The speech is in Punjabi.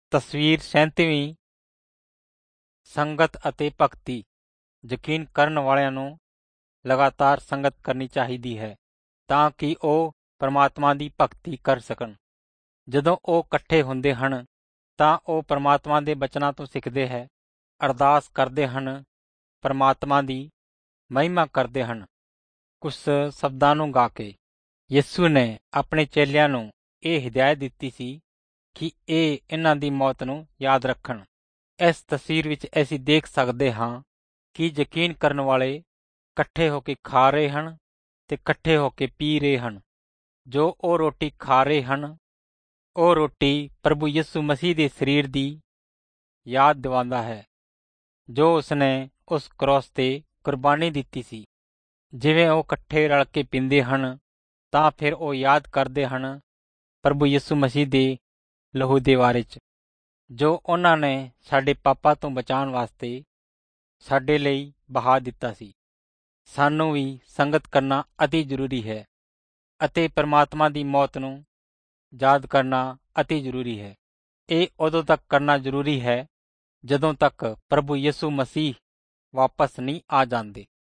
ਤਸਵੀਰ 37ਵੀਂ। ਸੰਗਤ ਅਤੇ ਭਗਤੀ। ਯਕੀਨ ਕਰਨ ਵਾਲਿਆਂ ਨੂੰ ਲਗਾਤਾਰ ਸੰਗਤ ਕਰਨੀ ਚਾਹੀਦੀ ਹੈ ਤਾਂ ਕਿ ਉਹ ਪਰਮਾਤਮਾ ਦੀ ਭਗਤੀ ਕਰ ਸਕਣ। ਜਦੋਂ ਉਹ ਇਕੱਠੇ ਹੁੰਦੇ ਹਨ ਤਾਂ ਉਹ ਪਰਮਾਤਮਾ ਦੇ ਬਚਨਾਂ ਤੋਂ ਸਿੱਖਦੇ ਹੈ, ਅਰਦਾਸ ਕਰਦੇ ਹਨ, ਪਰਮਾਤਮਾ ਦੀ ਮਹਿਮਾ ਕਰਦੇ ਹਨ। ਕੁਝ ਸ਼ਬਦਾਂ ਨੂੰ ਗਾ ਕੇ ਯਿਸੂ ਨੇ ਆਪਣੇ ਚੇਲਿਆਂ ਨੂੰ ਇਹ ਹਿਦਾਇਤ ਦਿੱਤੀ ਸੀ ਕਿ ਇਹ ਇਹਨਾਂ ਦੀ ਮੌਤ ਨੂੰ ਯਾਦ ਰੱਖਣ। ਇਸ ਤਸਵੀਰ ਵਿੱਚ ਅਸੀਂ ਦੇਖ ਸਕਦੇ ਹਾਂ ਕਿ ਯਕੀਨ ਕਰਨ ਵਾਲੇ ਇਕੱਠੇ ਹੋ ਕੇ ਖਾ ਰਹੇ ਹਨ ਤੇ ਇਕੱਠੇ ਹੋ ਕੇ ਪੀ ਰਹੇ ਹਨ। ਜੋ ਉਹ ਰੋਟੀ ਖਾ ਰਹੇ ਹਨ ਉਹ ਰੋਟੀ ਪ੍ਰਭੂ ਯਿਸੂ ਮਸੀਹ ਦੇ ਸਰੀਰ ਦੀ ਯਾਦ ਦਿਵਾਉਂਦਾ ਹੈ ਜੋ ਉਸਨੇ ਉਸ ਕਰੌਸ ਤੇ ਕੁਰਬਾਨੀ ਦਿੱਤੀ ਸੀ। ਜਿਵੇਂ ਉਹ ਇਕੱਠੇ ਰਲ ਕੇ ਪੀਂਦੇ ਹਨ ਤਾਂ ਫਿਰ ਉਹ ਯਾਦ ਕਰਦੇ ਹਨ ਪ੍ਰਭੂ ਯਿਸੂ ਮਸੀਹ ਦੇ ਲਹੂ ਦੇ ਬਾਰੇ 'ਚ ਜੋ ਉਹਨਾਂ ਨੇ ਸਾਡੇ ਪਾਪਾਂ ਤੋਂ ਬਚਾਉਣ ਵਾਸਤੇ ਸਾਡੇ ਲਈ ਬਹਾ ਦਿੱਤਾ ਸੀ। ਸਾਨੂੰ ਵੀ ਸੰਗਤ ਕਰਨਾ ਅਤੀ ਜ਼ਰੂਰੀ ਹੈ ਅਤੇ ਪਰਮਾਤਮਾ ਦੀ ਮੌਤ ਨੂੰ ਯਾਦ ਕਰਨਾ ਅਤੀ ਜ਼ਰੂਰੀ ਹੈ। ਇਹ ਉਦੋਂ ਤੱਕ ਕਰਨਾ ਜ਼ਰੂਰੀ ਹੈ ਜਦੋਂ ਤੱਕ ਪ੍ਰਭੂ ਯਿਸੂ ਮਸੀਹ ਵਾਪਸ ਨਹੀਂ ਆ ਜਾਂਦੇ।